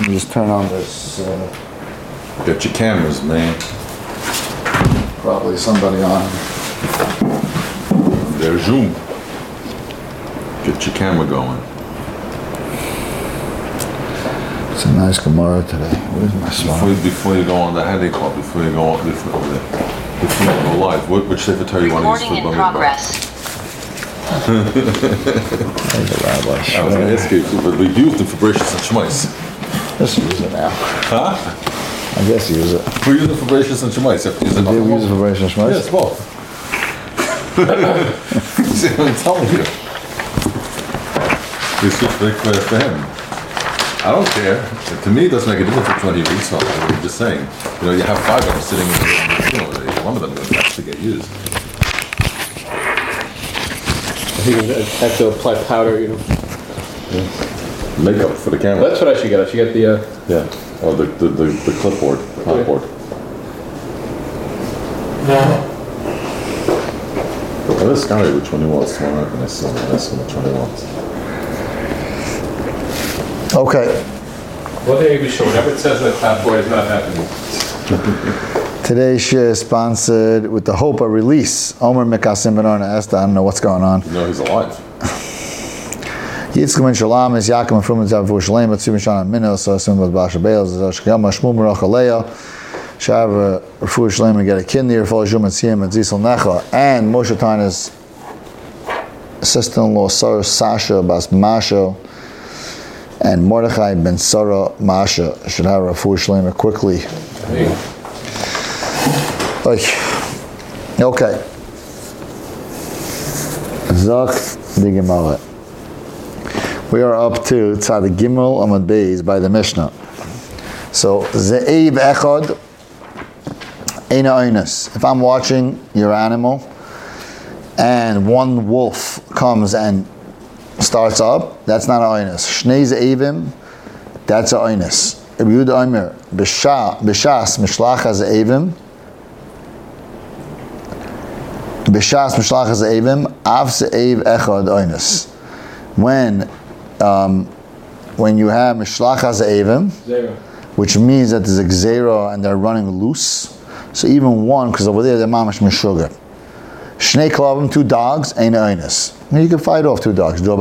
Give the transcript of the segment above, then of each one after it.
Let me just turn on this. Get your cameras, man. Probably somebody on. There's Zoom. Get your camera going. It's a nice Gemara today. Where's my smart? Before you go on the headache call, before you go live, which Sefer Torah you want to use for Recording in progress. There's a rabbi. I was going to ask you, but we used it for Bereshis and Shemais. Let's use it now. Huh? I guess use it. We use it for Bereshis and Shemais. Did we use it for Bereshis and Shemais? Yes, both. See what I'm telling you? It's just for him. I don't care. To me, it doesn't make a difference which one you read something. I'm just saying. You know, you have 5 of them sitting in the one of them doesn't actually get used. You have to apply powder, you know. Yeah. Makeup for the camera. That's what I should get. I should get the. Yeah. Or the clipboard, the cardboard. Well, this guy, which one he wants tomorrow, and this one, which one he wants. Okay. One thing you be sure, whenever it says that clapboard is not happening. Today's share is sponsored with the hope of release. Omer Mekasim Ben Orna Esther. I don't know what's going on. You know he's alive. Yitzchak Ben Shalom is Yaakov and Fruman Zav Shalem, but Suman Shalom Minno, so Suman Basha Bales, Zashkiyam, Shmuel Merach Aleya, Shav Refu Shalem, and get a kidney, or Fall Jum and Siyam and Zisel Necha, and Moshe Tana's sister-in-law, Sarah Sasha Bas Masha, and Mordechai Ben Sarah Masha should have Refu Shalem quickly. Okay. Zach the Gemara. We are up to Tzad Gimel Amad Beis by the Mishnah. So Ze'ev Echad Eina Oinus. If I'm watching your animal and one wolf comes and starts up, that's not an Oinus. Shnei Ze'evim, that's an Oinus. Ibn Yehuda Omer B'shas Mishlach HaZe'evim B'shas Mishlach HaZe'evim Av Ze'ev Echad Oinus. When you have Mishlach HaZe'evim, which means that there's a Gzeira and they're running loose, so even one, because over there they're mamash mishuga. Shnei klavim, 2 dogs, ain't oinus. You can fight off 2 dogs. They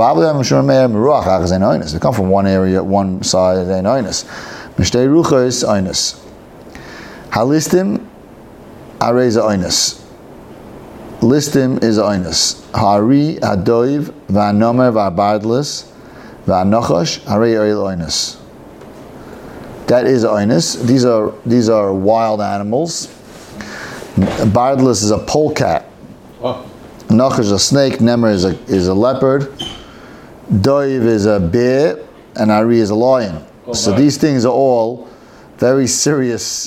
come from one area, one side, ain't oinus. Mishtei rucha is oinus. Halistim, areza oinus. Listim is oinus. Hari, hadoiv, va'nomer, va'bardlis, va'nochash, hari oil oinus. That is oinus. These are wild animals. Bardlis is a polecat. Oh. Nochash is a snake. Nemer is a leopard. Doiv is a bear, and Ari is a lion. Oh, so my. these things are all very serious,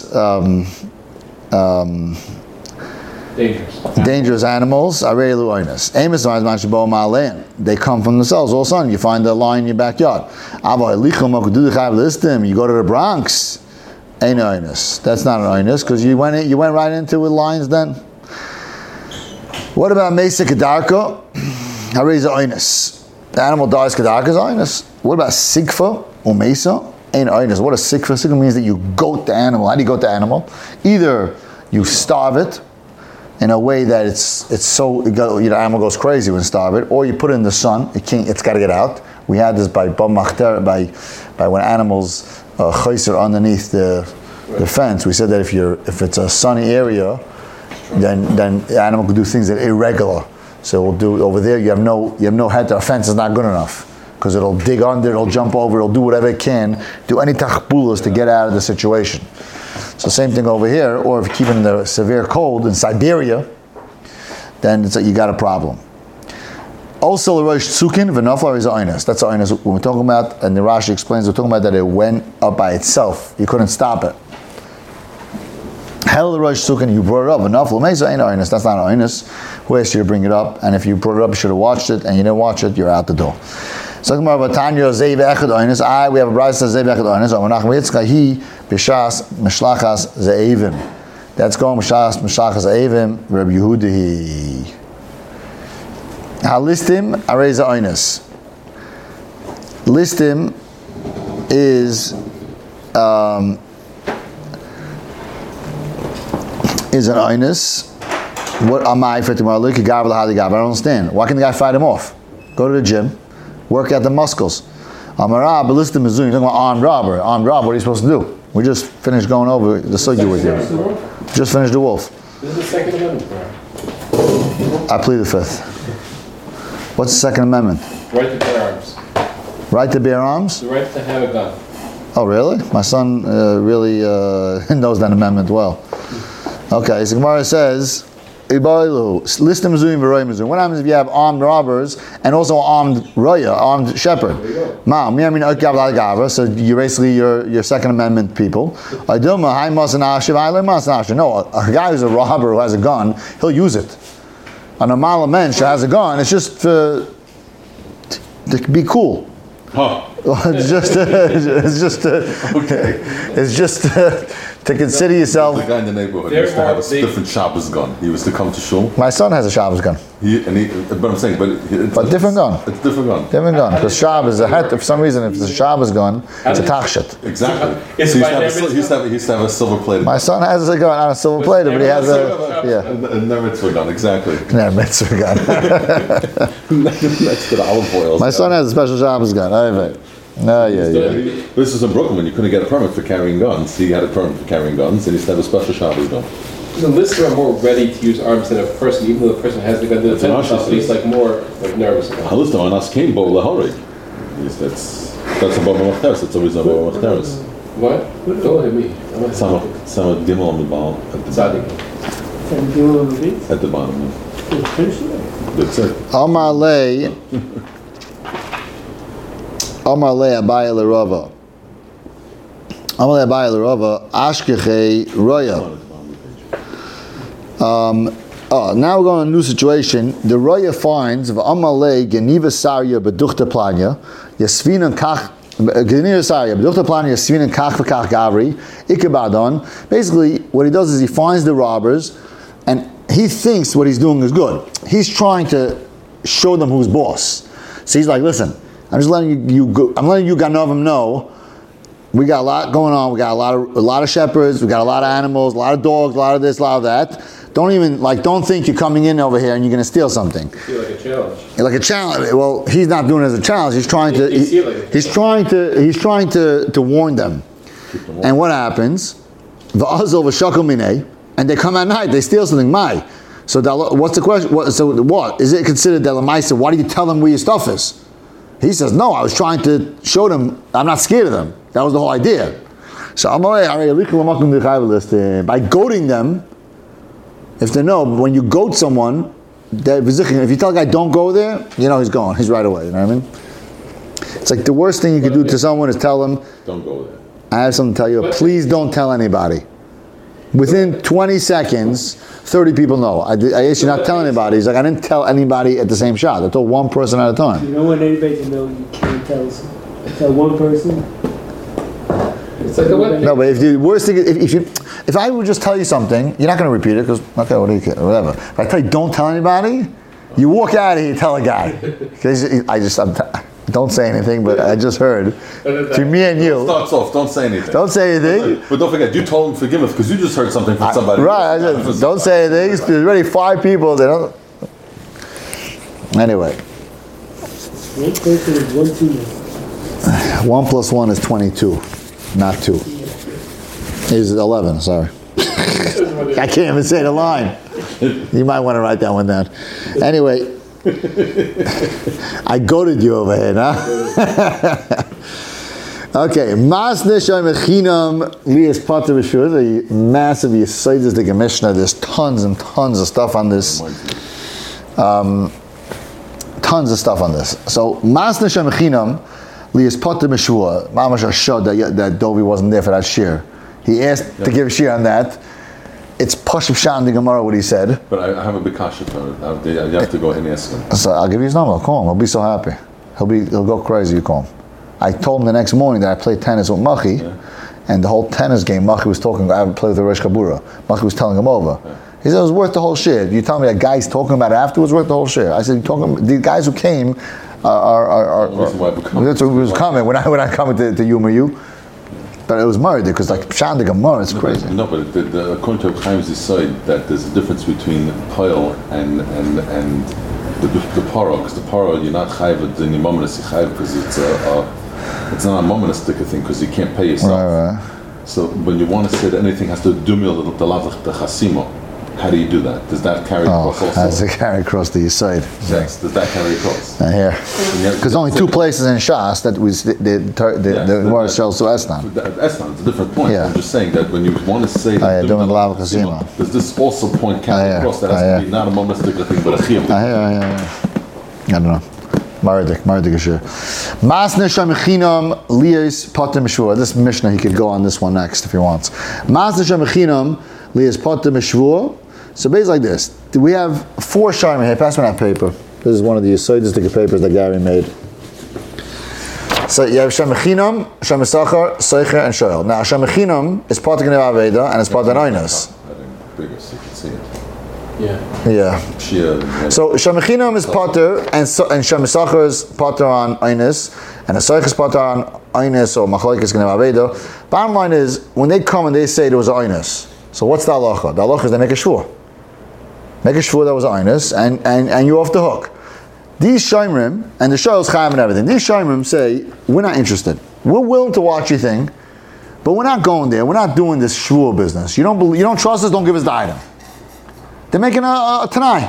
dangerous animals. Arelu oinus. Amos ma'ashbo ma'alein. They come from themselves. All of a sudden, you find a lion in your backyard. You go to the Bronx. Ain't oinus. That's not an oinus because you went right into with lions. Then, what about Mesa Kedarka? Hareza oinus. The animal dies. Kedarka is oinus. What about Sigfa or Mesa? Ain't oinus. What is Sigfa? Sigfa means that you goat the animal. How do you goat the animal? Either you starve it in a way that it's so the animal goes crazy when you starve it, or you put it in the sun. It's got to get out. We had this by when animals chayser underneath the fence. We said that if it's a sunny area, then the animal can do things that are irregular. So we'll do over there. You have no head. The fence is not good enough because it'll dig under, it'll jump over, it'll do whatever it can, do any tachpulas to get out of the situation. So same thing over here, or if you keep it in the severe cold in Siberia, then you got a problem. Also, Rosh Tzukin, V'naflar is oinus. That's oinus. When we're talking about, and the Rashi explains, we're talking about that it went up by itself. You couldn't stop it. Hell, Rosh Tzukin, you brought it up. V'naflar meza ain't oinus. That's not oinus. Who asked you to bring it up? And if you brought it up, you should have watched it, and you didn't watch it, you're out the door. So talking about Tanya Zeiv Echad Oinus. We have a bride that says Zeiv Echad Oinus. Menachem Yitzchak he b'shas mishlachas ze'evim. That's going b'shas mishlachas ze'evim. Rabbi Yehuda Halistim areza oinus. Listim is is an Einus. What am I for tomorrow? Look, I don't understand. Why can the guy fight him off? Go to the gym, work out the muscles. Amara, but listen to Mizzou, you're talking about armed robber. Armed robber, what are you supposed to do? We just finished going over the sugya with you. Just finished the wolf. This is the Second Amendment, bro. I plead the fifth. What's the Second Amendment? Right to bear arms. Right to bear arms? The right to have a gun. Oh, really? My son really knows that amendment well. Okay, so Gemara says, listen to Mizuim v'roy Mizuim. What happens if you have armed robbers and also armed roya, armed shepherd? So you're basically your Second Amendment people. No, a guy who's a robber who has a gun, he'll use it. A normal mensch has a gun, it's just to be cool. Huh. It's just to consider yourself. The guy in the neighborhood used to have a different Shabbos gun. He was to come to shul. My son has a Shabbos gun. But I'm saying, But different gun. It's different gun. Different gun. Because Shabbos is a het. For some reason, if it's a Shabbos gun, it's a tachshit. Exactly. So he used to have a silver plated. My son has a gun on a silver plated, but he has a never mitzvah gun. Exactly. Never mitzvah gun. Next to the olive oil. My son has a special Shabbos gun. Yeah. This is in Brooklyn when you couldn't get a permit for carrying guns. He had a permit for carrying guns, and he used to have a special Shabbos gun. The listener are more ready to use arms than a person, even though the person has the gun to defend himself, but he's like more nervous about it. Listen, on us came Bo Lahori. That's above Machteres. That's always above Machteres. What? Don't hit me. Some Gimel on the bottom. At the bottom. That's it. Amalei Abaye L'Rava. Amalei Abaye L'Rava. Ashkechei Roya. Now we're going to a new situation. The Roya finds of Amalei Geniva Sarya Beduchta Planya Yasvinan Kach Geniva Sarya Beduchta Planya Yasvinan Kach V'Kach Gavri Ikebadon. Basically, what he does is he finds the robbers, and he thinks what he's doing is good. He's trying to show them who's boss. So he's like, listen, I'm just letting you go. I'm letting you Ganovim know we got a lot going on. We got a lot of shepherds. We got a lot of animals, a lot of dogs, a lot of this, a lot of that. Don't think you're coming in over here and you're going to steal something. Feel like a challenge. Like a challenge. Well, he's not doing it as a challenge. He's trying to. He's trying to warn them. And what happens? V'azol v'shakol minei, and they come at night. They steal something. So what's the question? What is it considered that lamaisa? Why do you tell them where your stuff is? He says, no, I was trying to show them I'm not scared of them. That was the whole idea. So by goading them, if they know, when you goad someone, if you tell a guy don't go there, you know he's going. He's right away. You know what I mean? It's like the worst thing you could do to someone is tell them, don't go there. I have something to tell you. Please don't tell anybody. Within 20 seconds, 30 people know. I asked you not to tell anybody. He's like, I didn't tell anybody at the same shot. I told one person at a time. You don't want anybody to know you can't tell one person. It's like a weapon. No, but if the worst thing, if I would just tell you something, you're not going to repeat it because okay, what do you care, whatever. If I tell you don't tell anybody, you walk out of here, tell a guy. Don't say anything, but I just heard to me and you. Starts off. Don't say anything. Don't say anything. But don't forget, you told him forgive us because you just heard something from somebody. Right. I said, don't say anything. There's already 5 people. They don't. Anyway. 1 person is 1 too many. 1 + 1 is 22, not 2. Is 11? Sorry. I can't even say the line. You might want to write that one down. Anyway. I goaded you over here, huh? Okay, Mas Nishai Mechinam Lias Pater B'Shur, the massive Yisaitis, the Gemishna. There's tons and tons of stuff on this. Tons of stuff on this. So, Mas Nishai Mechinam Lias Pater B'Shur, Mamash Ashod that Dovi wasn't there for that shir. He asked to give shir on that. It's Pashup Shan the Gemara what he said. But I have a big kasha for it. You have to go and ask him. So I'll give you his number. I'll call him. He'll be so happy. He'll go crazy. You call him. I told him the next morning that I played tennis with Machi, and the whole tennis game Machi was talking. I haven't played with the Rosh Kabura. Machi was telling him over. He said it was worth the whole shit. You tell me that guy's talking about it afterwards, worth the whole shit. I said the guys who came are that's what was coming when I come to Yuma you. But it was murder because like Pshat the Gemara, it's crazy. No, but according to Chaim's side, that there's a difference between Pile and the Paro, because the Paro you're not chayiv in your mominous, you're chayiv because it's not a mominous thing because you can't pay yourself. Right. So when you want to say that anything has to do with the lavach the chasimo, how do you do that? Does that carry across also? How does it carry across the side? Yes, does that carry across? Here. Because only two places in Shas that the Gemara sells to Esnan. Esnan, it's a different point. Yeah. I'm just saying that when you want to say that does this also point carry across that has to be not a monistic thing but a chiyuv? I don't know. Maradik Ashir. Masne Shamichinam Lias Potem Meshvur. This Mishnah, he could go on this one next if he wants. Masne Shamichinam Lias Potem Meshvur. So basically like this. We have 4 Sharmim here. Pass me that paper. This is one of the Yesodistic papers that Gary made. So you have Shamichinam, Shamisachar, Seicher, and Shoel. Now Shamichinam is Potem Aveda and it's Potem Oinus. Bigger so you can see it. Yeah. So Shamichinam is Potter and Shamisachar is Potter on Oinus and the Seicher is Potter on Oinus or Machlokes Gnev Aveda. Bottom line is when they come and they say there was an Oinus. So what's the halacha? The halacha is they make a shvur. Make a shvur that was Oinus and you're off the hook. These Shomrim and the Shoel's Chaim and everything. These Shomrim say we're not interested. We're willing to watch your thing, but we're not going there. We're not doing this shvur business. You don't trust us. Don't give us the item. They're making a Tanai.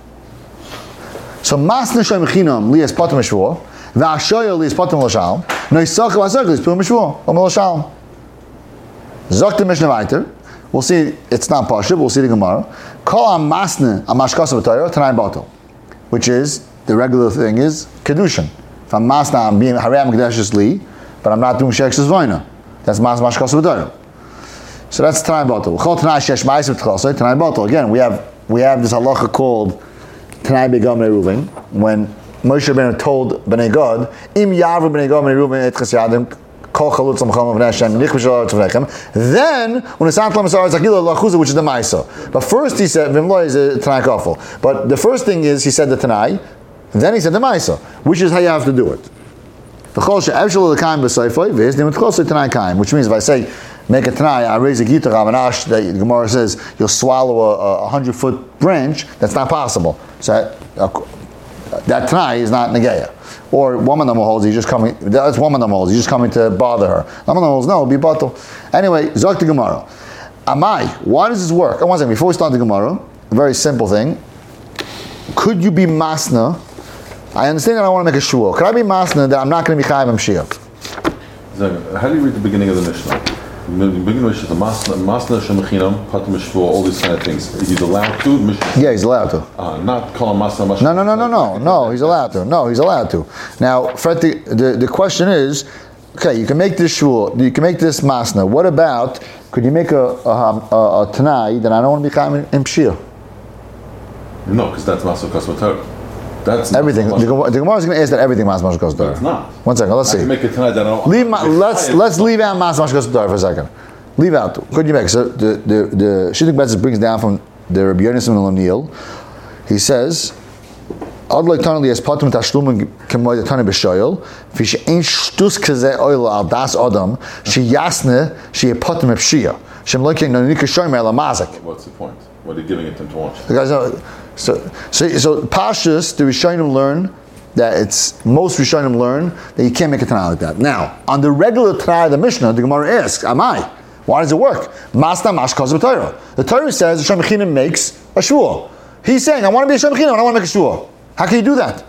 So Masne Shemichinam Lias Potem Meshvur, V'Ashoya Lias Potem L'Shalom, Noisach V'Asach Lias Potem Meshvur, Om L'Shalom. Zok the Mishnah weiter. We'll see. It's not Pasha. We'll see the Gemara. Call on Masne Amashkas V'Torah Tanai Batel, which is the regular thing is kedushin. If I'm Masne, I'm being Harei Mekdeshes Li, but I'm not doing Shekhes V'Oina. That's Masne Amashkas V'Torah. So that's Tanai Batel. Tanai Batel. Again, we have this halacha called Tanai Begam Reuven. When Moshe Rabbeinu told Bnei Gad, Im Yavru Bnei Gad Bnei Reuven et Chas Yadim Kol Chalutz Amcham Avnei Hashem Nich B'Shalom Tzvechem. Then when it's Antlam Masar Zakila Lachuza, which is the Maisa. But first he said Vimlo is a Tanai Kafel. But the first thing is he said the Tanai, then he said the Maisa, which is how you have to do it. Which means if I say make a Tanai, I raise a Gita Ramanash, the Gemara says you'll swallow a 100-foot branch, that's not possible. So that Tanai is not Negeya. Or one of them holds, he's just coming, that's one of them holds, he's just coming to bother her. One of them holds, no, it'll be Batal. Anyway, Zok the Gemara. Amai, why does this work? One second, before we start the Gemara, a very simple thing. Could you be Masna? I understand that I want to make a shul. Could I be Masna that I'm not going to be Chayim Mashiach? How do you read the beginning of the Mishnah? The beginning of the Mishnah, Masna Shemachinam, Patim Meshvur, all these kind of things. He's allowed to? Yeah, he's allowed to. Not call him Masna Mashma. No, he's allowed to. No, he's allowed to. Now, Fred, the question is, okay, you can make this shul, you can make this Masna. What about, could you make a Tanai that I don't want to be Chayim Mashiach? No, because that's Masna Kosmatara. That's everything. The Gemara is going to ask that everything Mas Mashkas Dor. It's not. One second, let's see. Make it tonight that I don't. Let's leave out Mas Mashkas Dor for a second. Leave out. Could you make so the Shittik Betzis brings down from the Rabbi Yonason and O'Neill. He says, "Ad lo tanli es patum tashlum kemoy tani b'shoyel. Fish ein shtus kazeh oil al das adam she yasne she patum b'shia. Shem loking no nikashoyim el amazik." What's the point? What are you giving it them to watch? The guys know. So Pashas, the Rishonim learn that it's most Rishonim learn that you can't make a Tanai like that. Now, on the regular Tanai of the Mishnah, the Gemara asks, "Amai, why does it work?" Masna Mashkaz b'Torah. The Torah says the Shemachina makes a shvur. He's saying, "I want to be a Shemachina, I want to make a shvur." How can you do that?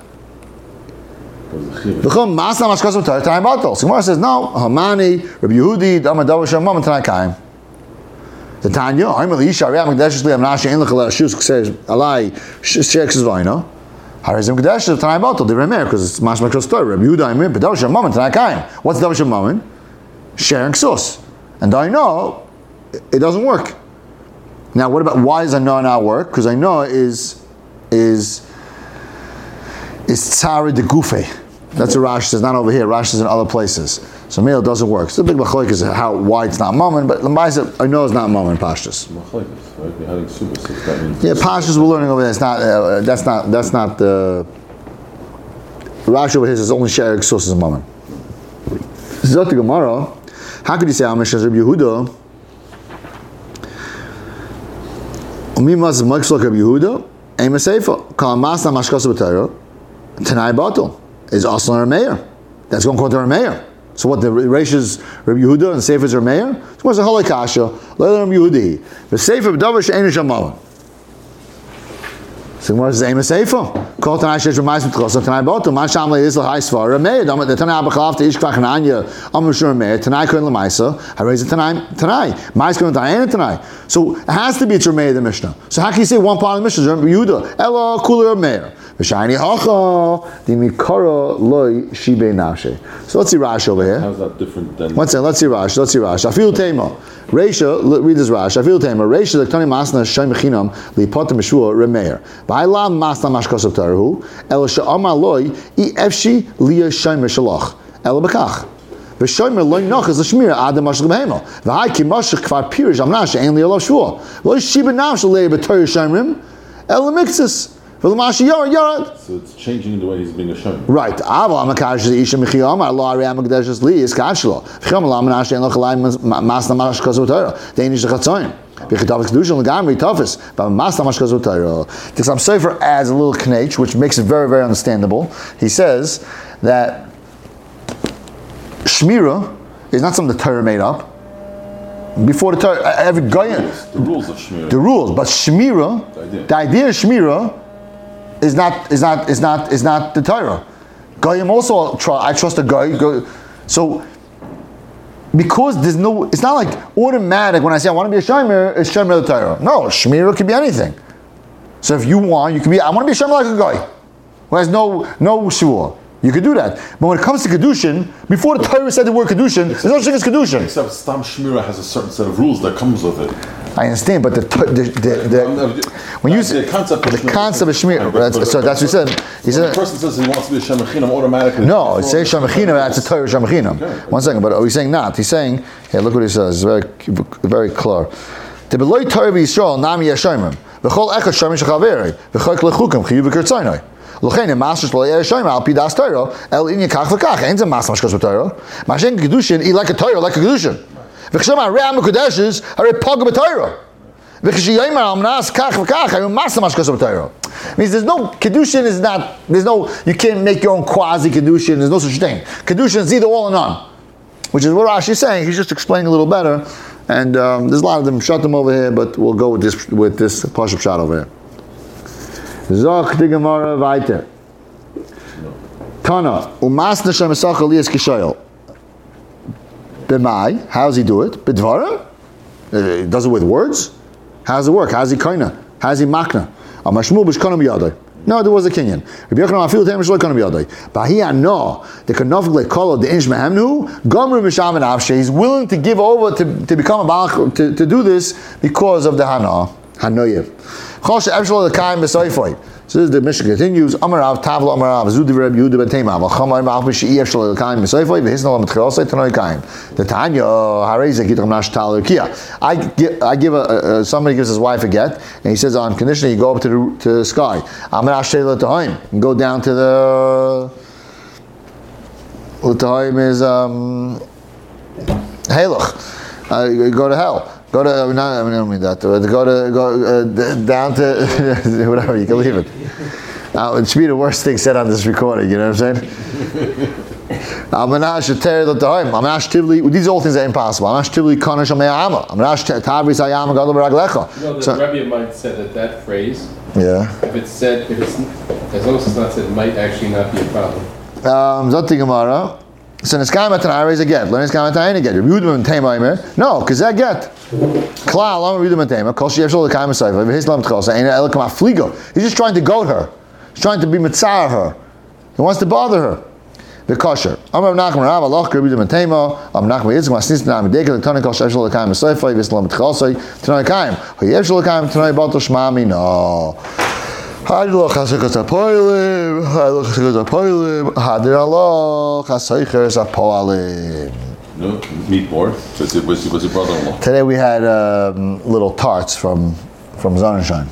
Masna Mashkaz b'Torah Tanai Batal. So Gemara says, "No, Hamani, Rabbi Yehudi, Damar Davar Shemam, and Tanai Kaim." The Tanya, I'm the Isha, I'm Gdeshes Li, I'm Nashi, in the Chalal Shus, says, Alai, Sheks is Vaina. Harizim Gdeshes, Tanai Batal, the Remer, because it's Mashma Kostor, Rabbi Yehuda, I'm in, but Davar Shemam, Tanai Kaim. What's Davar Shemam? Sharing Sus. And I know it doesn't work. Now, what about, why does I know not work? Because I know is Tzara de Gufe. That's what Rashi says, not over here. Rashi says in other places. So meal doesn't work. It's a big machlokes is why it's not mammon, but Lambaisa I know it's not mammon pashtus. Yeah, pashtus we're learning over there. It's not. That's not the. Rashi over here says only sherik sus is mammon. Zot Gemara. How could you say Amish as Rabbi Yehuda? Umimas Makslok Rabbi Yehuda, Ema Seifa, Kal Masna Mashkas B'Torah, Tanai Batel, is also a mayor. That's going to quote our mayor. So what, the Reish's Rabbi Yehuda and Seifa's are mayor? So what's the Halakasha? Leila Rabbi Yehudi. The Seifa B'Davar She'enu Shamalan. So what is the aim of Seifa? Kol Tanai Shesh Ramais B'Tchosa, Tanai Batel, Man Sham Le'is L'Hai Svar, Rameir, the Tanai Abachalaf, the Ishkvach and Anya, Amrushur Rameir, Tanai Kohen L'Maisa, Harez Tanai, Mais Kohen Tanai, Tanai. So it has to be it's Rameir, the Mishnah. So how can you say one part of the Mishnah is Rabbi Yehuda? Ela Kula Rameir. V'shayni Hacha, the Mikara Loi Shibei Nafshe. So let's see Rashi over here. How's that different than... Let's see Rashi. Afil Tema. Reisha, read this Rashi. Afil Tema. Reisha, the Tani Masna, Shem Mechinam, Lipotem Meshua, Rameir. Ba'ila Masna Mashkosov Tarahu, El Sha'ama Loi, I Efshi, Liya Shem Meshalach. El Bekach. V'shomer Loi Noch is a Shmira, Adam Mashach Behemo. V'hai Ki Mashach Kvar Pirish, Amnash, Ein Liya Lov Shua. Loi Shiba Nafsh, Lei B'Torah Shemrim, El Mixus. So it's changing the way he's being a shayim. Right. Aval Amakash the Isha Michiyam, Allah Riamakdesh's Li is Kashlo. V'cham Lamanash and Lochalai Masna Mashkas Utara. Danish Chatzoyim. V'chitavik Kedushin L'gamri Tafis. But Masna Mashkas Utara. The Chassam Sofer adds a little knetch, which makes it very, very understandable. He says that Shmira is not something the Torah made up. Before the Torah, every guy. The rules of Shmira. The rules, but Shmira, the idea of Shmira is not the Torah. Goyim also I trust a guy. So because there's no, it's not like automatic when I say I want to be a Shomer, it's Shomer of the Torah. No, Shmira could be anything. So if you want, you could be, I want to be a Shomer like a guy who has no shua. You could do that. But when it comes to Kedushin, before the Torah said the word Kedushin, there's no such thing as Kedushin. Except Stam Shmira has a certain set of rules that comes with it. I understand, but when you say the concept of Shmira, that's what he said. He said, when a person says he wants to be a Shemachinam automatically. No, it says Shemachinam, that's a Torah Shemachinam. Okay. 1 second, but he's saying not. He's saying, here, look what he says. It's very clear. The beloy Torah Yisrael Nami Yashomim. V'chol echad Shomim Shechaveri. V'chol Klechukim Chiyuv V'Kertzaynoi. L'chein Masters Lo Yashomim Al Pidas Torah El In Yekach V'Kach. Ain't a Master Mashkos B'Torah. Mashen Kedushin I like a Torah like a Kedushin. V'chshema Re'am Kodeshes Hare Pog B'Torah. V'chshiyayim Al Mnas Kach V'Kach Hare Master Mashkos B'Torah. Means there's no Kedushin is not, there's no, you can't make your own quasi Kedushin. There's no such thing. Kedushin is either all or none, which is what Rashi is saying. He's just explaining a little better. And there's a lot of them. Shut them over here, but we'll go with this Pashup shot over here. Zok the Gemara weiter. Tana umas neshem esach Elias kishoyel. B'mai, how does he do it? B'dvarim? He does it with words. How does it work? How does he koina? How does he makna? Amashmu b'shkona b'yadai. No, there was a Kenyan. Rabbi Yochanan afil teim shlo koina b'yadai. Bahia no the kanofik lekolo the insh mehemnu gomru misham and avshe. He's willing to give over to become a balach to do this because of the hanoyev. Chol she'evshlo l'kaim b'soifoy. So this is the Mishnah continues. Amarav Tavla Amarav Zudi Reb Yehuda ben Tema. V'chamar Ma'af B'She'iyah Shlo L'Kaim B'Soifoi V'Hisnal M'Tchilosei Tanoi Kaim. The Tanya Harei Zekit Ramnash Tal L'Kia. I give somebody gives his wife a get, and he says on condition you go up to the sky. Amarav Sheila Tahoim and go down to the Tahoim is Halach. You go to hell. Go to, I don't mean that. Go down to, whatever, you can leave it. It should be the worst thing said on this recording, you know what I'm saying? These are all things that are impossible. The Rebbe of mine said that phrase, yeah. if it's said, as long as it's not said, it might actually not be a problem. Zoti Gemara. So Niskayim Atanai is a get. Learn Niskayim Atanai a get. Rebudim and Tema Imer. No, because that get. Klal, I'm rebudim and Tema. Kol Sheyev Shol L'Kaim Esayva. V'His Lam T'Chos. Ein El Kama Fligo. He's just trying to goad her. He's trying to be mitzar her. He wants to bother her. The kosher. Amar Nachman Rav Aloch Rebudim and Tema. Am Nachman Yitzchak Masnis T'Nam Deka L'Tani Kol Sheyev Shol L'Kaim Esayva. V'His Lam T'Chos. T'Nai Kaim. Ha'yev Shol L'Kaim T'Nai Bato Shmami. No. Hadir chaseiches apoilim, hadir chaseiches apoilim, hadir Allah chaseiches apoilim. No, meat board. Was your brother-in-law? Today we had little tarts from Sonnenschein.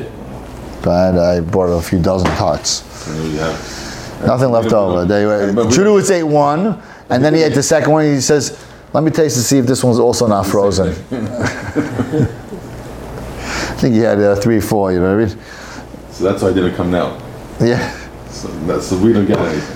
I bought a few dozen tarts. Nothing left over. Judah would say one, and then he ate the second one. He says, Let me taste to see if this one's also not frozen. I think he had 3, 4, you know what I mean? So that's why I didn't come now. Yeah. So we don't get anything.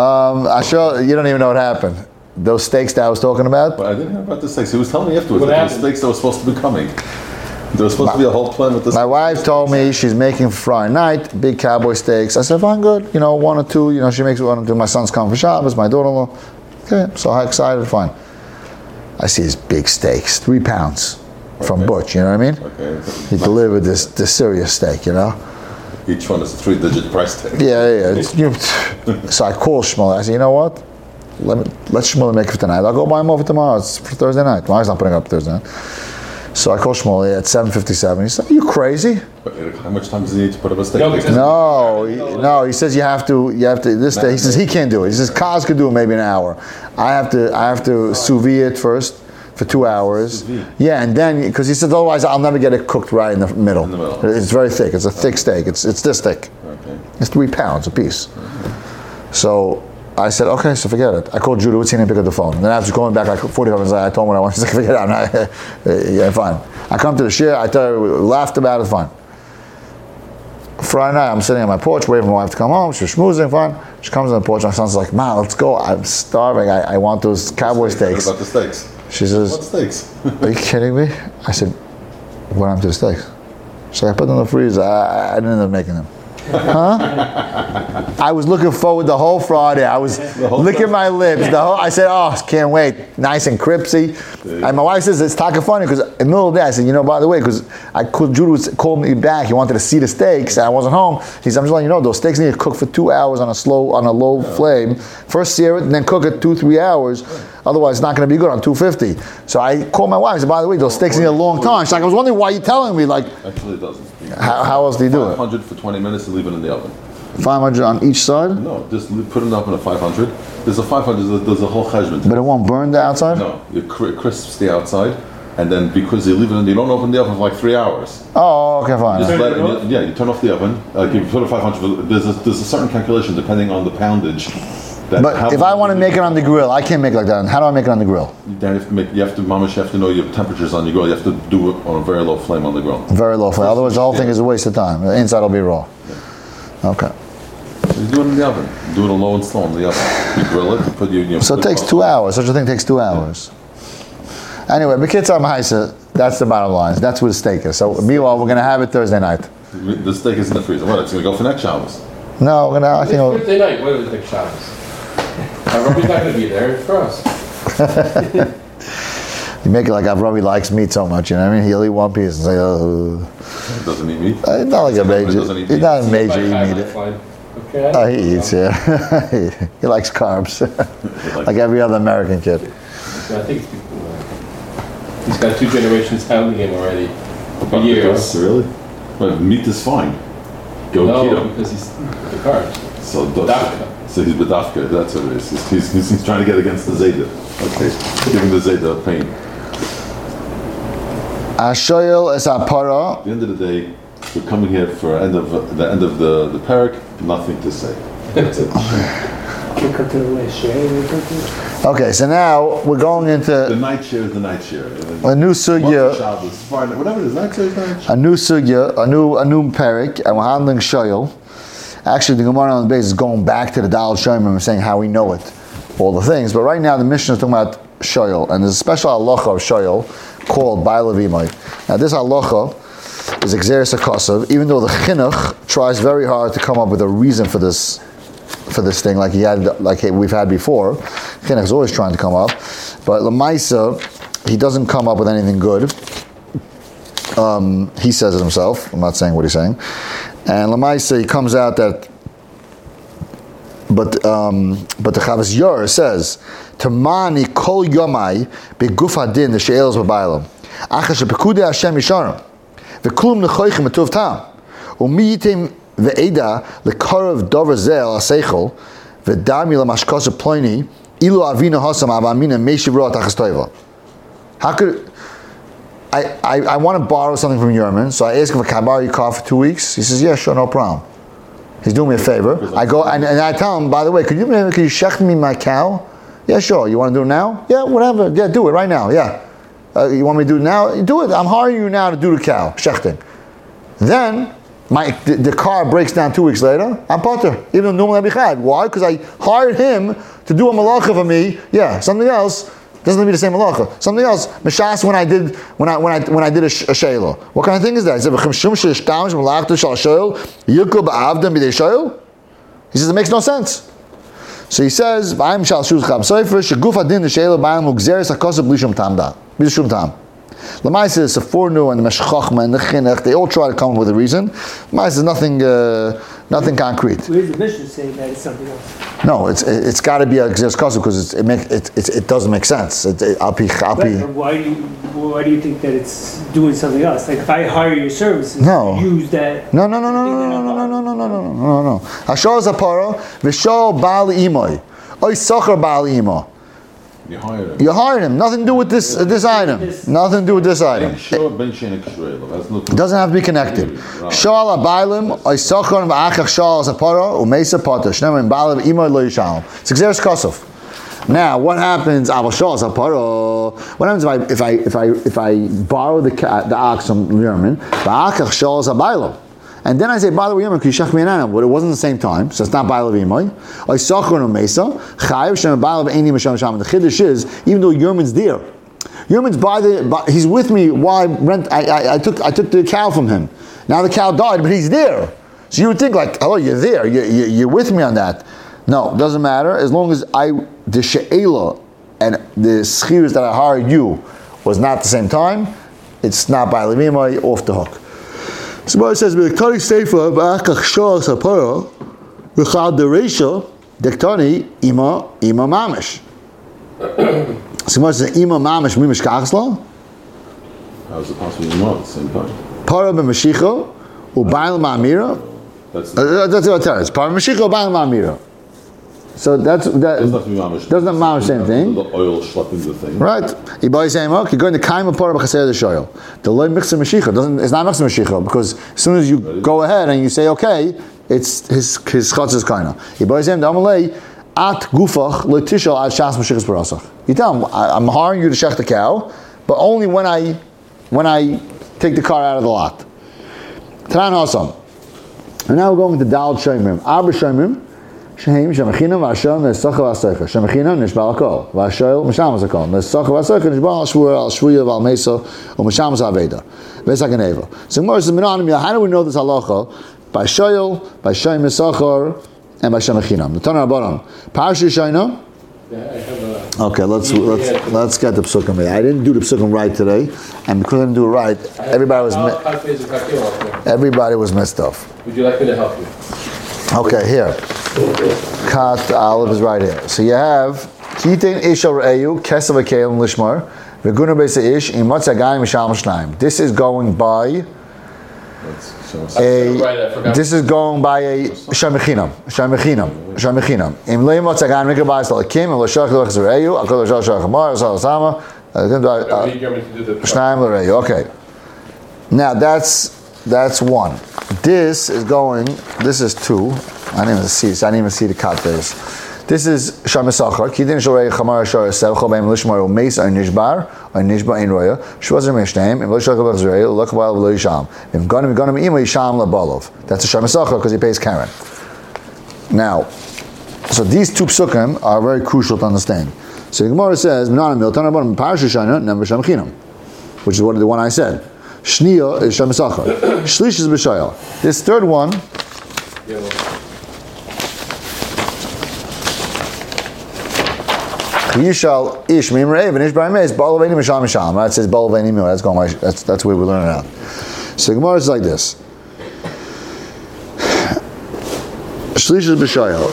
You don't even know what happened. Those steaks that I was talking about? But I didn't hear about the steaks. He was telling me afterwards What that happened? the steaks that were supposed to be coming. There was supposed to be a whole plan with this. My wife told me she's making for Friday night big cowboy steaks. I said, fine, good. 1 or 2. She makes 1 or 2. My son's coming for Shabbos. My daughter-in-law. Okay, so I'm excited. Fine. I see these big steaks, 3 pounds from Butch. You know what I mean? Okay. He delivered this serious steak. Each one is a 3-digit price tag. Yeah. So I call Shmuel. I said, you know what? Let Shmuel make it for tonight. I'll go buy him over tomorrow. It's for Thursday night. Why is not putting up Thursday night? So I called Shmuel at 7:57. He said, "Are you crazy?" But how much time does he need to put up a steak? No, because- No. He says you have to. This day. He says he can't do it. He says Kaz could do it maybe an hour. I have to sous vide it first for 2 hours. Sous vide? Yeah, and then because he said otherwise I'll never get it cooked right in the middle. In the middle. It's very thick. It's a thick steak. It's this thick. Okay. It's 3 pounds a piece. So I said, okay, so forget it. I called Judah, he didn't pick up the phone. And then after calling back like 45 minutes, I told him what I wanted. He said, forget it. I'm not, yeah, fine. I come to the shir, I tell her, we laughed about it, fine. Friday night, I'm sitting on my porch, waiting for my wife to come home. She's schmoozing, fine. She comes on the porch, my son's like, Ma, let's go. I'm starving. I want those cowboy steaks. What about the steaks? She says, What steaks? are you kidding me? I said, what happened to the steaks? She's like, I put them in the freezer. I didn't end up making them. Huh? I was looking forward the whole Friday. I was licking my lips. I said, oh, can't wait. Nice and crispy. And my wife says, it's talking funny because in the middle of the day, I said, by the way, because Judah called me back. He wanted to see the steaks. And I wasn't home. He said, I'm just letting you know, those steaks need to cook for 2 hours on a low flame. First sear it and then cook it 2-3 hours. Otherwise, it's not going to be good on 250. So I called my wife. I said, by the way, those steaks need a long time. She's like, I was wondering why you're telling me. Like, Actually, it doesn't. how else do you do it? 500 for 20 minutes and leave it in the oven. 500 on each side? No, just put it up in a 500. There's a 500, there's a whole cheshbon. But it won't burn the outside? No, it crisps the outside, and then because you leave it in, you don't open the oven for like 3 hours. Oh, okay, fine. Just you turn off the oven. Like you put a 500. There's a certain calculation depending on the poundage. But if I want to make it on the grill, I can't make it like that. How do I make it on the grill? Then you have to know your temperatures on your grill. You have to do it on a very low flame on the grill. Very low flame. Otherwise, the whole thing is a waste of time. The inside will be raw. Yeah. Okay. So you do it in the oven. Do it low and slow in the oven. You grill it. You put your. So it takes 2 hours. Such a thing takes 2 hours. Yeah. Anyway, B'kitzur Maisa, that's the bottom line. That's where the steak is. So meanwhile, we're going to have it Thursday night. The steak is in the freezer. What? It's going to go for next Shabbos. No, we're going to. I think. Thursday night. What is the Shabbos? Robbie's not going to be there. It's for us. You make it like Avrami likes meat so much, you know what I mean? He'll eat one piece and say, oh. Doesn't eat meat? Not like a major. He's not a major eat meat. Okay. Oh, he eats, yeah. He likes carbs. Like every other American kid. I think he's got 2 generations pounding him already. For years. Really? But meat is fine. Go keto. Because he's the carbs. So he's bedafka, that's what it is. He's trying to get against the Zayda. Okay, giving the Zayda a pain. Ashoyel es apara. At the end of the day, we're coming here for the end of the parak, nothing to say. That's it. Okay, so now we're going into The night share is the night share. a new sugya, Whatever it is, night share is night share. a new sugya, a new parak, and we're handling shoyel. Actually, the Gemara on the base is going back to the Dal Shoyim and saying how we know it, all the things. But right now, the Mishnah is talking about shoyel, and there's a special halacha of shoyel called Baila V'imai. Now, this halacha is Exeris HaKosav, even though the Chinuch tries very hard to come up with a reason for this thing, like we've had before. Chinuch is always trying to come up, but Lamaisa, he doesn't come up with anything good. He says it himself. I'm not saying what he's saying. And Lamaisa, he comes out that, but the Chavas Yor says, Tamani kol yomai beguf hadin the she'elos b'bailam. Achash b'kudei Hashem yisharim. V'klum nechoichim etuv tam. Umi yitim ve'eda lekarav dover zel aseichel v'dami lamashkos ploini ilu avina hasam avamina meishiv ro'at achas toiva. How could... I want to borrow something from Yerman, so I ask him, can I borrow your car for 2 weeks? He says, yeah, sure, no problem. He's doing me a favor. I go and I tell him, by the way, could you shecht me my cow? Yeah, sure. You want to do it now? Yeah, whatever. Yeah, do it right now. Yeah. You want me to do it now? Do it. I'm hiring you now to do the cow, shechting. Then, the car breaks down 2 weeks later, I'm potter. Even though normally I'd be chayav. Why? Because I hired him to do a malacha for me. Yeah, something else doesn't be the same malacha. Something else, mishas when I did a shayla. What kind of thing is that? He says it makes no sense. So he says, "Ba'im shal shuz chab sofer sheguf adin the shayla ba'im ugzeres hakosab blishum tam da blishum tam." The Lamaisa is the Fornu and the Meshachachma and the Chinuch. They all try to come up with a reason. Lamaisa is nothing concrete. Where's the Mishnah saying that it's something else? No, it's got to be a Gzeres Kosev because it doesn't make sense. But why do you think that it's doing something else? Like if I hire your services, use that. No. Hashol zapara v'shol bal imoy, oy socher bal imo. You hired him. You hired him. Nothing to do with this item. Nothing to do with this item. It doesn't have to be connected. Shoal abaylim oisachon v'achach shoal zapara u'meisa potter. Shneimim ba'alav imoy lo yishalom. It's Gzeres Kosev. Now, what happens? What happens if I borrow the ox from Yerman? V'achach shoal zabaylim. And then I say, by the way, but it wasn't the same time, so it's not Ba'al V'imoy. I Sachar and Mesa, Chayiv Shem Ba'al V'Eini Misham Sham. The Chiddush is, even though Yerman's there, Yerman's he's with me while I took the cow from him. Now the cow died, but he's there. So you would think like, oh, you're there, you're with me on that. No, it doesn't matter, as long as the She'ela and the Schiris that I hired you was not the same time, it's not Ba'al V'imoy, off the hook. So it says, "V'kari seifa v'achach shor sapara v'chad dereisha dektani ima mamish." So it says, "Ima mamish mimish kachsla." How is it possible ima at the same time? Para b'mashicha u'bayil ma'amira. That's what it tells. Para b'mashicha u'bayil ma'amira. So that doesn't mamish same thing. The oil schlepping the thing. Right. Ibai saying, "Okay, going to kaima para b'chaser the shoyel." The loy mixer mashicha it's not mixer mashicha because as soon as you go ahead and you say okay, it's his chutz is kaina. Ibai saying, "Damalei at gufach letishal ad shas mashichas parasach." You tell him, "I'm hiring you to shech the cow, but only when I take the car out of the lot." Tanan Hasam. And now we're going to Dal Shemim. Arba Shemim. Shehem Shemachinam V'Hashem Nesacha V'Aseicha Shemachinam Nishbal Hakol V'Hashem Mishamas Hakol Nesacha V'Aseicha Nishbal Al Shvuya V'Al Mesa U'Mishamas Aveda V'Esakaneva. So Gemara says, how do we know this halacha? By Shoyel, by Shem Misachar, and by Shemachinam. The Tanah Rabbanan. Parashat Shayna. Okay, let's get the psukim here. I didn't do the psukim right today, and because I didn't do it right, everybody was messed up. Would you like me to help you? Okay, here. Kat Aleph is right here. So you have Kitin Ish Al Re'eyu Kesav Akelim Lishmar V'Guna Beisa Ish Imatz Agayim Mishal Shnaim. This is going by this is going by a Shemechinam. Im Leimatz Agayim Mikabais Lakim Im Lashach Lach Zereyu Akol Lashach Shach Hamar Asal Sama Shnaim L'Re'eyu. Okay. Now that's one. This is 2. I didn't even see the cut this. This is Shamisachar. Kidin Shorei Chamar Shor Sev Chobeim Lishmar Umeis Ein Nishbar Ein Roya Shvazar Mishneim Im Lishach Lach Zerei Lakabal V'Lo Yisham Im Ganim Ima Yisham LaBolov. That's a Shamisachar because he pays Karen. Now, so these two psukim are very crucial to understand. So the Gemara says Minan Miltan Rabbanim Parashat Shana Number Shemachinam, which is the one I said. Shniya is Shamisachar. Shlish is B'Shayel. This third one. Yishal ish mimrei v'nish b'ameis ba'olaveni misham misham. That says ba'olaveni mil. That's where we learn it out. So Gemara is like this. Shlish is b'shayel.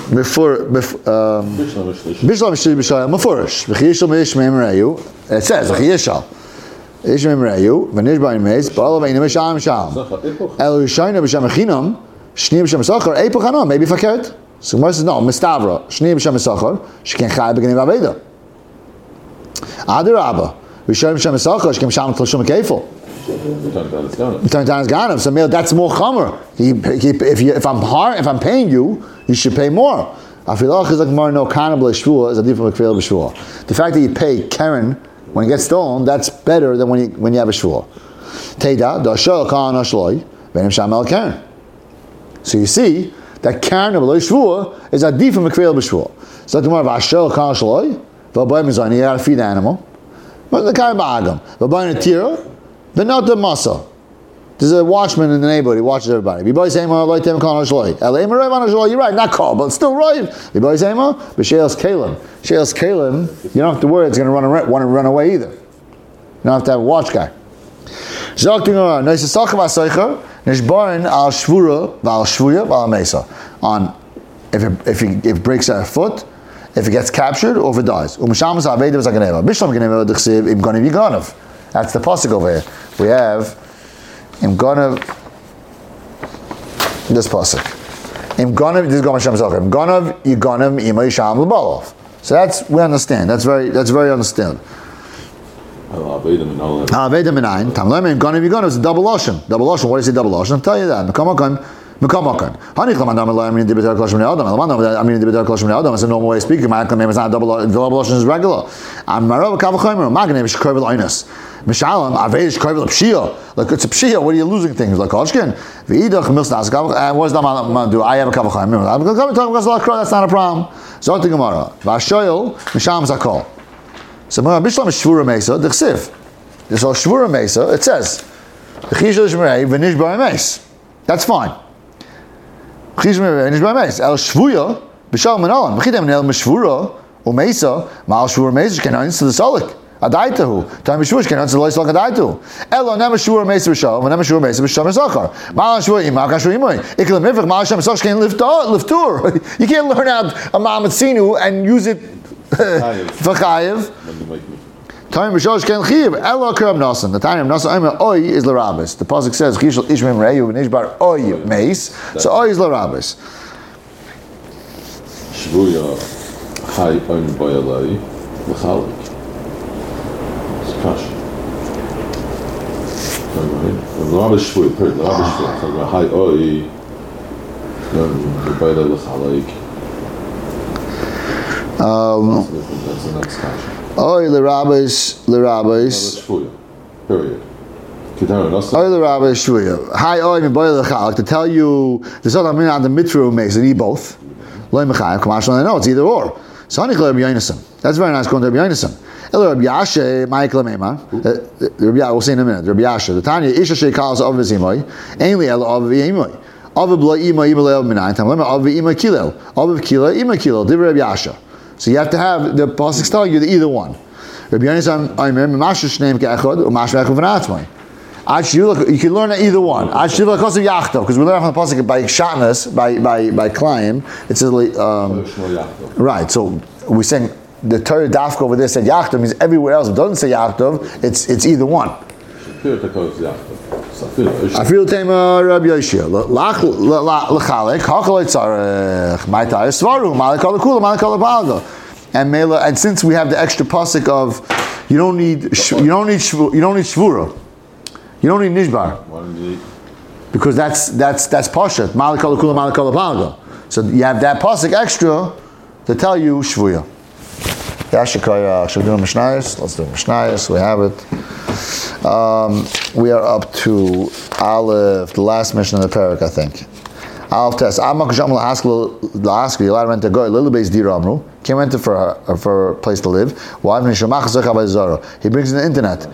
Bishlam shlish b'shayel. Mefurish. V'chiyishal ish mimreiyu. It says v'chiyishal ish mimreiyu v'nish b'ameis ba'olaveni misham misham. El yishayna b'sham echinam shni b'sham sachar eipuch hanam. Maybe fakert. So Gemara says no. Mistavra shni b'sham sachar sheken chay b'genim aveda. Adirabba, we show him Shem Esachar, Shkem Sham Tlashum Keifel. Turn down his Ganav. So that's more Chomer. If I'm paying you, you should pay more. Afilach is like more no cannibal shvua is a different kveil b'shvua. The fact that you pay Karen when it gets stolen, that's better than when you have a shvua. Teida dashal kan ashloi venim shamel Karen. So you see that Karen of shvua is a different kveil b'shvua. So the more of ashal kan ashloi v'abayim mizani you gotta feed the animal. But the Karen ba'agam v'abayim tira but not the muscle. There's a watchman in the neighborhood. He watches everybody. You're right, not call, but still right. But Sheil's Kalim. Sheil's Kalim, you don't have to worry it's going to run away either. You don't have to have a watch guy. On if it breaks a foot, if it gets captured, or if it dies. That's the pasuk over here. We have Im Gonav, this pasuk. Im Gonav, this is Gomav Shem Zachar. Im Gonav, Yigonav, Ima Yisham L'Balov. So we understand. That's very understood. Avedim Minayin. Tamlem Im Gonav, Yigonav is a double ocean. Double ocean. What do you say double ocean? I'll tell you that. Mekamakan. Hanik Lamadam Elah Amin Dibitar Kloshim Adam. Lamadam Amin Dibitar Kloshim Adam. It's a normal way of speaking. My name is not double ocean is regular. I'm Marov Kavachomer. My name is Shkovel Oinus. Mishalam, Avedish Kovel Pshia. Like it's a Pshia, what are you losing things? Like Koshkin. V'idach Milsnas, what does that do? I have a Kavachayim. I'm going to talk about that's not a problem. Zot the Gemara. Vashoyel, Misham Zakol. So Bishlam is Shvura Mesa, the Chsiv. This is Shvura Mesa, it says, Chish Shmerei, V'nish Bar Mes. That's fine. Chish Shmerei, V'nish Bar Mes. El Shvuya, Bishal Manalan. V'chitem Nel Meshvura, Umesa, Mal Shvura Mesa, can answer the Solik. Adaitahu. Time Mishvush can answer the Lois Lok Adaitahu. Elo Nemashur Mesa Bishal, Nemashur Mesa Bishal Mesachar. Malashur Imak Ashur Imoy. Ikel Mivach, Malasham Sosh can liftur. You can't learn out a Mamatzinu and use it for Chayev. Time Bishal can Chiv. Elo Kerab Nasan. The time of Nasan Oy is Larabis. The Pasuk says, Chishal Ishmim Reyu Nishbar Oy Meis. So Oy is Larabis. Shvuya Chai Oyn Boyalai L'chalik. Kash. The Rabbi Shvuy, the Rabbi Shvuy. Hi, oi. The Baila L'chalaik. That's the next kash. Oi, the rabbis. Shvuy. Period. Oi, the Rabbi Shvuy. Hi, oi, mi Baila L'chalaik. To tell you, the Sod Amin on the Mitru makes it eat both. Loi Mechayev, Kamash, I know it's either or. So Hanik Rabbi Yonason. That's very nice going to Rabbi Yonason. Rabbi Yashe, Michael Meimar. We'll see in a minute. Rabbi Yashe. The Tanya Isha Sheikals of Vizimoy. Ainly El of Vimoy. Of Bla Ima Ibal Minayin. Tamlema of Ima Kilel. Of Kila Ima Kilel. Div Rabbi Yashe. So you have to have the pasuk telling you either one. Rabbi Yonason Aimer Mashish Name Ke'echad or Mashmech V'Natzmai. You can learn either one. Because we learn from the pasuk by Shatnas, by Klein. It says right. So we're saying. The Torah Dafka over there said Yachtov means everywhere else it doesn't say Yachtov, it's either one. I feel Tema Rabbi Yoshia. L'chalek, hakalei tzarech, ma'itay svaru, ma'alek alakula, ma'alek alapalga. And since we have the extra pasuk of you don't need shvura, you don't need nishbar, because that's pashat, ma'alek alakula, ma'alek alapalga. So you have that pasuk extra to tell you shvuya. Yashikaya, should we do Mishnayos? Let's do Mishnayos. We have it. We are up to Aleph, the last mission of the parak, I think. Aleph test. Yilad went to go. Little base Diramru. Came into for a place to live. He brings in the internet.